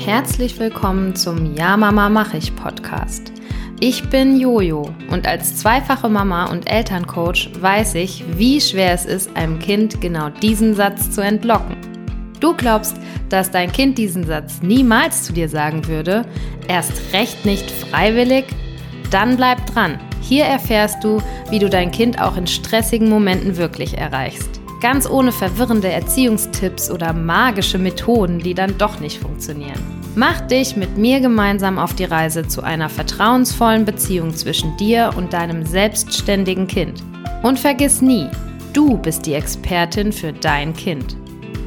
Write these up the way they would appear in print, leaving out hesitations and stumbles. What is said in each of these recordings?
Herzlich willkommen zum Ja Mama mach ich Podcast. Ich bin Jojo und als zweifache Mama und Elterncoach weiß ich, wie schwer es ist, einem Kind genau diesen Satz zu entlocken. Du glaubst, dass dein Kind diesen Satz niemals zu dir sagen würde, erst recht nicht freiwillig? Dann bleib dran. Hier erfährst du, wie du dein Kind auch in stressigen Momenten wirklich erreichst. Ganz ohne verwirrende Erziehungstipps oder magische Methoden, die dann doch nicht funktionieren. Mach dich mit mir gemeinsam auf die Reise zu einer vertrauensvollen Beziehung zwischen dir und deinem selbstständigen Kind. Und vergiss nie, du bist die Expertin für dein Kind.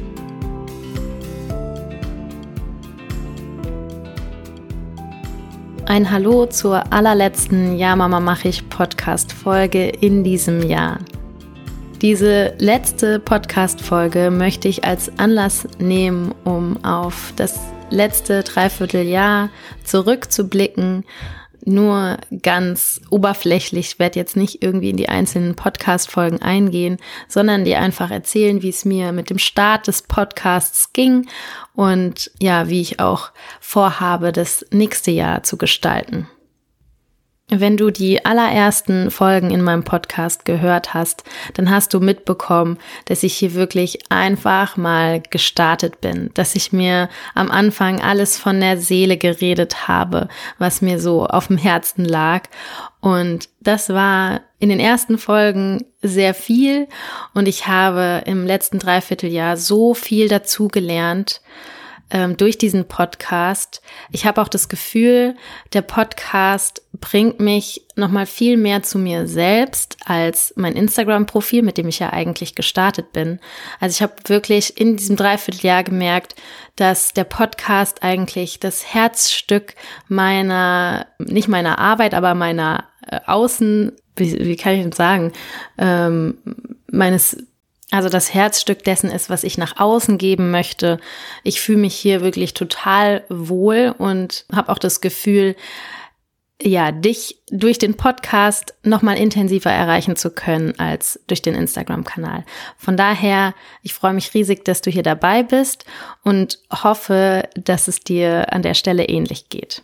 Ein Hallo zur allerletzten Ja Mama mach ich Podcast-Folge in diesem Jahr. Diese letzte Podcast-Folge möchte ich als Anlass nehmen, um auf das letzte Dreivierteljahr zurückzublicken. Nur ganz oberflächlich, ich werde jetzt nicht irgendwie in die einzelnen Podcast-Folgen eingehen, sondern dir einfach erzählen, wie es mir mit dem Start des Podcasts ging und ja, wie ich auch vorhabe, das nächste Jahr zu gestalten. Wenn du die allerersten Folgen in meinem Podcast gehört hast, dann hast du mitbekommen, dass ich hier wirklich einfach mal gestartet bin, dass ich mir am Anfang alles von der Seele geredet habe, was mir so auf dem Herzen lag. Und das war in den ersten Folgen sehr viel und ich habe im letzten Dreivierteljahr so viel dazu gelernt, durch diesen Podcast. Ich habe auch das Gefühl, der Podcast bringt mich nochmal viel mehr zu mir selbst als mein Instagram-Profil, mit dem ich ja eigentlich gestartet bin. Also ich habe wirklich in diesem Dreivierteljahr gemerkt, dass der Podcast eigentlich das Herzstück nicht meiner Arbeit, aber meiner wie kann ich das sagen, also das Herzstück dessen ist, was ich nach außen geben möchte. Ich fühle mich hier wirklich total wohl und habe auch das Gefühl, ja, dich durch den Podcast nochmal intensiver erreichen zu können als durch den Instagram-Kanal. Von daher, ich freue mich riesig, dass du hier dabei bist und hoffe, dass es dir an der Stelle ähnlich geht.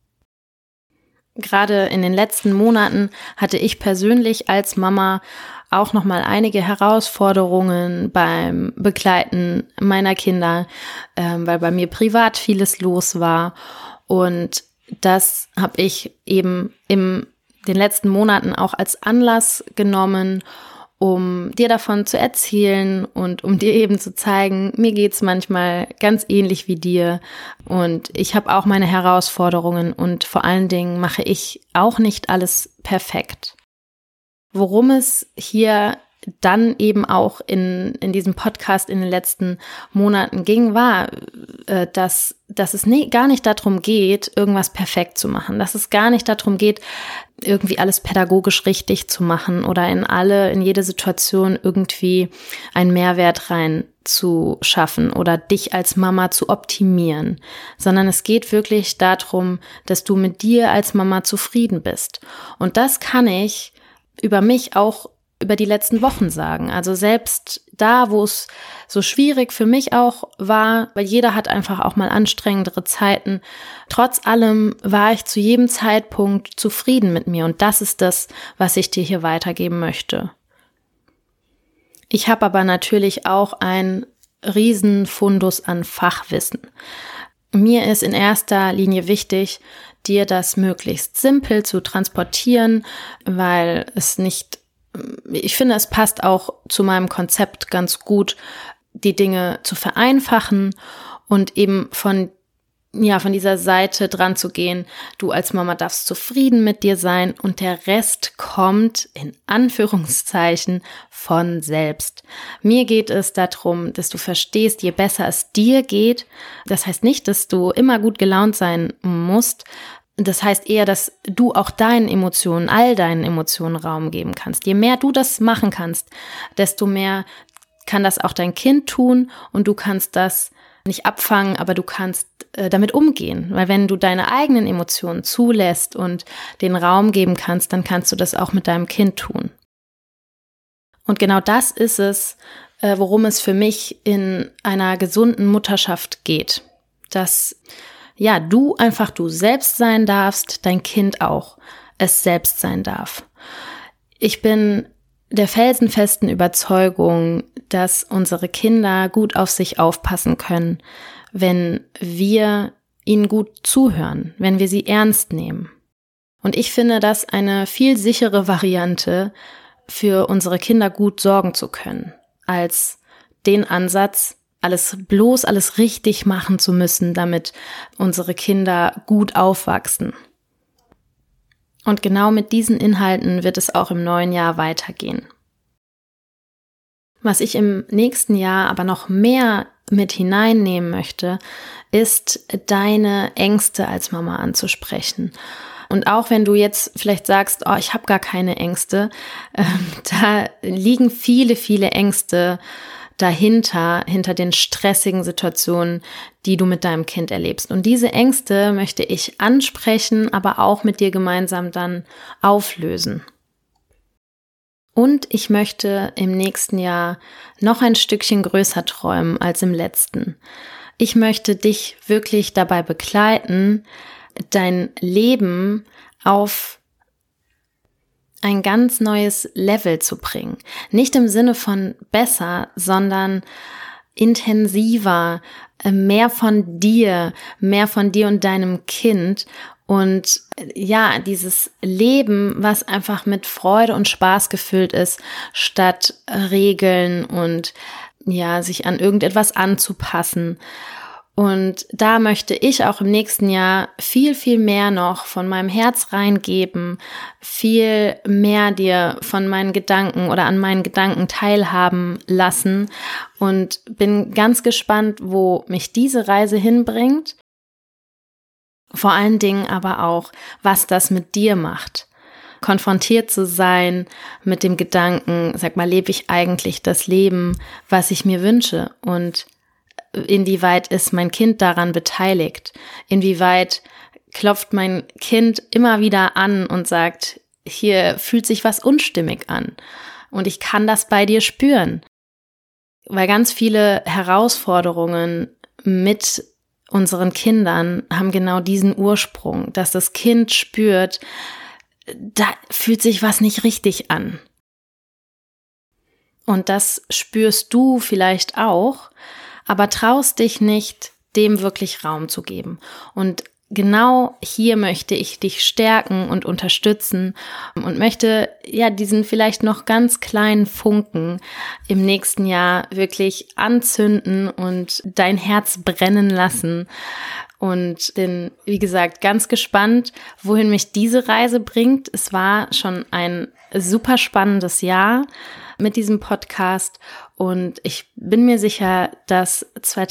Gerade in den letzten Monaten hatte ich persönlich als Mama auch nochmal einige Herausforderungen beim Begleiten meiner Kinder, weil bei mir privat vieles los war. Und das habe ich eben in den letzten Monaten auch als Anlass genommen, um dir davon zu erzählen und um dir eben zu zeigen, mir geht's manchmal ganz ähnlich wie dir und ich habe auch meine Herausforderungen und vor allen Dingen mache ich auch nicht alles perfekt. Worum es hier dann eben auch in diesem Podcast in den letzten Monaten ging, war, dass es gar nicht darum geht, irgendwas perfekt zu machen, dass es gar nicht darum geht, irgendwie alles pädagogisch richtig zu machen oder in jede Situation irgendwie einen Mehrwert rein zu schaffen oder dich als Mama zu optimieren, sondern es geht wirklich darum, dass du mit dir als Mama zufrieden bist. Und das kann ich über mich auch über die letzten Wochen sagen. Also selbst da, wo es so schwierig für mich auch war, weil jeder hat einfach auch mal anstrengendere Zeiten. Trotz allem war ich zu jedem Zeitpunkt zufrieden mit mir und das ist das, was ich dir hier weitergeben möchte. Ich habe aber natürlich auch einen riesen Fundus an Fachwissen. Mir ist in erster Linie wichtig, dir das möglichst simpel zu transportieren, weil ich finde, es passt auch zu meinem Konzept ganz gut, die Dinge zu vereinfachen und eben von dieser Seite dran zu gehen. Du als Mama darfst zufrieden mit dir sein und der Rest kommt in Anführungszeichen von selbst. Mir geht es darum, dass du verstehst, je besser es dir geht. Das heißt nicht, dass du immer gut gelaunt sein musst. Das heißt eher, dass du auch all deinen Emotionen Raum geben kannst. Je mehr du das machen kannst, desto mehr kann das auch dein Kind tun und du kannst das nicht abfangen, aber du kannst damit umgehen. Weil wenn du deine eigenen Emotionen zulässt und den Raum geben kannst, dann kannst du das auch mit deinem Kind tun. Und genau das ist es, worum es für mich in einer gesunden Mutterschaft geht. Dass ja, du einfach du selbst sein darfst, dein Kind auch es selbst sein darf. Ich bin der felsenfesten Überzeugung, dass unsere Kinder gut auf sich aufpassen können, wenn wir ihnen gut zuhören, wenn wir sie ernst nehmen. Und ich finde das eine viel sichere Variante, für unsere Kinder gut sorgen zu können, als den Ansatz, alles richtig machen zu müssen, damit unsere Kinder gut aufwachsen. Und genau mit diesen Inhalten wird es auch im neuen Jahr weitergehen. Was ich im nächsten Jahr aber noch mehr mit hineinnehmen möchte, ist deine Ängste als Mama anzusprechen. Und auch wenn du jetzt vielleicht sagst, oh, ich habe gar keine Ängste, da liegen viele, viele Ängste dahinter, hinter den stressigen Situationen, die du mit deinem Kind erlebst. Und diese Ängste möchte ich ansprechen, aber auch mit dir gemeinsam dann auflösen. Und ich möchte im nächsten Jahr noch ein Stückchen größer träumen als im letzten. Ich möchte dich wirklich dabei begleiten, dein Leben auf ein ganz neues Level zu bringen. Nicht im Sinne von besser, sondern intensiver, mehr von dir und deinem Kind. Und ja, dieses Leben, was einfach mit Freude und Spaß gefüllt ist, statt Regeln und ja, sich an irgendetwas anzupassen. Und da möchte ich auch im nächsten Jahr viel, viel mehr noch von meinem Herz reingeben, viel mehr dir von meinen Gedanken oder an meinen Gedanken teilhaben lassen und bin ganz gespannt, wo mich diese Reise hinbringt. Vor allen Dingen aber auch, was das mit dir macht. Konfrontiert zu sein mit dem Gedanken, sag mal, lebe ich eigentlich das Leben, was ich mir wünsche? Und inwieweit ist mein Kind daran beteiligt? Inwieweit klopft mein Kind immer wieder an und sagt, hier fühlt sich was unstimmig an und ich kann das bei dir spüren? Weil ganz viele Herausforderungen mit unseren Kindern haben genau diesen Ursprung, dass das Kind spürt, da fühlt sich was nicht richtig an. Und das spürst du vielleicht auch, aber traust dich nicht, dem wirklich Raum zu geben. Und genau hier möchte ich dich stärken und unterstützen und möchte ja diesen vielleicht noch ganz kleinen Funken im nächsten Jahr wirklich anzünden und dein Herz brennen lassen. Und bin, wie gesagt, ganz gespannt, wohin mich diese Reise bringt. Es war schon ein super spannendes Jahr mit diesem Podcast und ich bin mir sicher, dass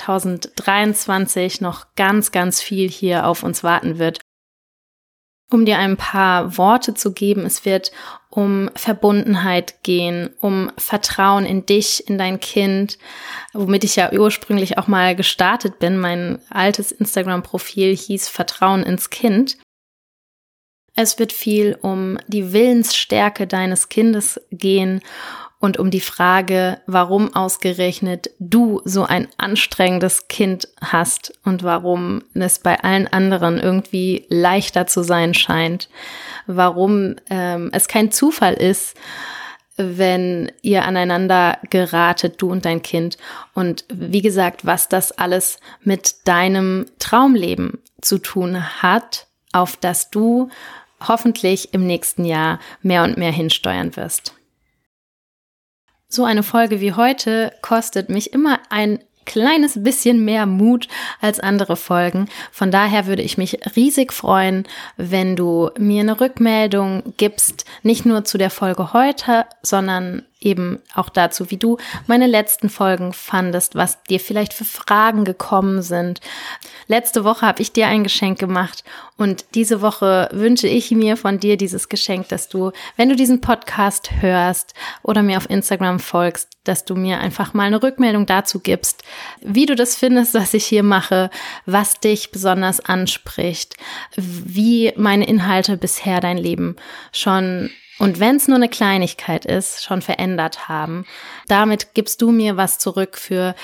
2023 noch ganz, ganz viel hier auf uns warten wird. Um dir ein paar Worte zu geben, es wird um Verbundenheit gehen, um Vertrauen in dich, in dein Kind, womit ich ja ursprünglich auch mal gestartet bin. Mein altes Instagram-Profil hieß Vertrauen ins Kind. Es wird viel um die Willensstärke deines Kindes gehen und um die Frage, warum ausgerechnet du so ein anstrengendes Kind hast und warum es bei allen anderen irgendwie leichter zu sein scheint, warum es kein Zufall ist, wenn ihr aneinander geratet, du und dein Kind. Und wie gesagt, was das alles mit deinem Traumleben zu tun hat, auf das du hoffentlich im nächsten Jahr mehr und mehr hinsteuern wirst. So eine Folge wie heute kostet mich immer ein kleines bisschen mehr Mut als andere Folgen. Von daher würde ich mich riesig freuen, wenn du mir eine Rückmeldung gibst, nicht nur zu der Folge heute, sondern eben auch dazu, wie du meine letzten Folgen fandest, was dir vielleicht für Fragen gekommen sind. Letzte Woche habe ich dir ein Geschenk gemacht und diese Woche wünsche ich mir von dir dieses Geschenk, dass du, wenn du diesen Podcast hörst oder mir auf Instagram folgst, dass du mir einfach mal eine Rückmeldung dazu gibst, wie du das findest, was ich hier mache, was dich besonders anspricht, wie meine Inhalte bisher dein Leben schon, und wenn es nur eine Kleinigkeit ist, schon verändert haben. Damit gibst du mir was zurück für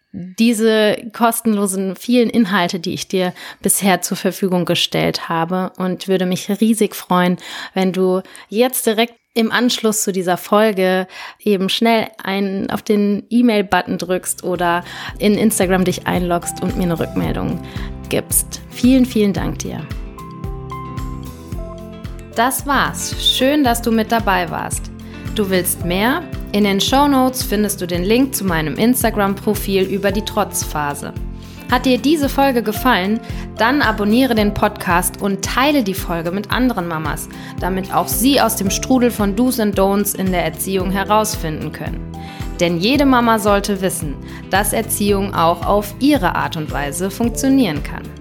diese kostenlosen vielen Inhalte, die ich dir bisher zur Verfügung gestellt habe, und würde mich riesig freuen, wenn du jetzt direkt im Anschluss zu dieser Folge eben schnell auf den E-Mail-Button drückst oder in Instagram dich einloggst und mir eine Rückmeldung gibst. Vielen, vielen Dank dir. Das war's. Schön, dass du mit dabei warst. Du willst mehr? In den Shownotes findest du den Link zu meinem Instagram-Profil über die Trotzphase. Hat dir diese Folge gefallen? Dann abonniere den Podcast und teile die Folge mit anderen Mamas, damit auch sie aus dem Strudel von Do's und Don'ts in der Erziehung herausfinden können. Denn jede Mama sollte wissen, dass Erziehung auch auf ihre Art und Weise funktionieren kann.